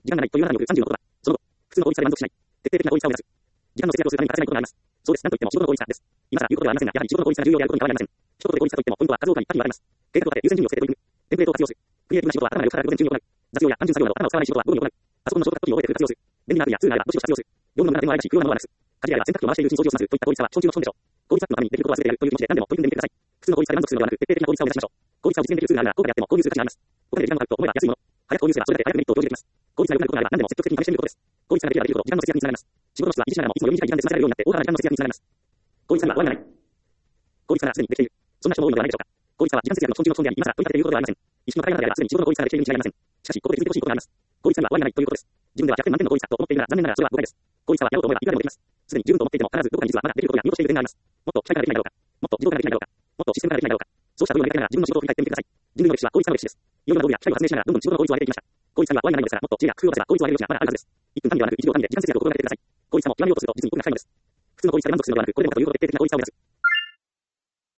時間がないという中におく30のことだ。その後、普通の効率さで満足しない。徹底的な効率さを目指す。時間の節約をするために欠かせないことがあります。そうです。なんといっても仕事の効率さです。今更言うことではありませんが、やはり仕事の効率が重要であることに変わりありません。一言で効率さといっても、ポイントは数多くに多岐に分かれます。計画とかで優先順位をつけて取り組む。テンプレートを活用する。クリエイティブな仕事は頭が良くから午前中に行う。雑用や単純作業など頭を使わない仕事は午後に行う。パソコンのショートカットキーを覚えて活用する。便利なアプリやツールがあれば文字を活用する。業務の無駄でもありますし、不要なものはなくす。家事や洗濯機を回しているうちに掃除を済ませるといった効率さは基本中の基本でしょう。効率アップのためにできることは全てやるという気持ちで何でも取り組んでみてください。普通の効率さで満足するのではなく、徹底的な効率さを目指しましょう。効率さを実現できるツールがあるなら、どこでやっても購入する価値があります。お金で時間がかかると思えば安いもの。早く購入すればそれだけ早くメリットを享受できます。効率が良くなることがあれば何でも積極的に試してみることです。効率ができればできるほど時間の節約につながります。仕事の質は維持しながらもいつもより短い時間で済ませられるようになって大幅な時間の節約につながります。効率さには終わりがない。効率さがすでにできている。そんな人も多いのではないでしょうか。効率さは時間節約の基本中の基本であり、今更取り立てということではありません。一種の会話であればすでに仕事の効率さができているに違いありません。しかし、ここで気づいてほしいことがあります。効率さには終わりがないということです。自分では100点満点の効率さと思っているなら残念ながらそれは誤解です。効率さはやろうと思えばいくらでもできます。すでに十分と思っていても必ずどこかに実はまだできることや見落としている点があります。もっと機械化ができないだろうか。もっと自動化ができないだろうか。もっとシステム化ができないだろうか。そうした部分を描きながら自分の仕事を振り返ってみてください。人類の歴史は効率化の歴史です。いろいろな道具や機械を発明しながらどんどん仕事の効率を上げていきました。効率化には終わりがないのですが、もっと知恵や工夫を出せば効率を上げる余地がまだあるはずです。1分単位ではなく1秒単位で時間節約を心がけてください。効率化も極めようとすると実に奥が深いのです。普通の効率化で満足するのではなく、これでもかということで徹底的な効率化を目指す。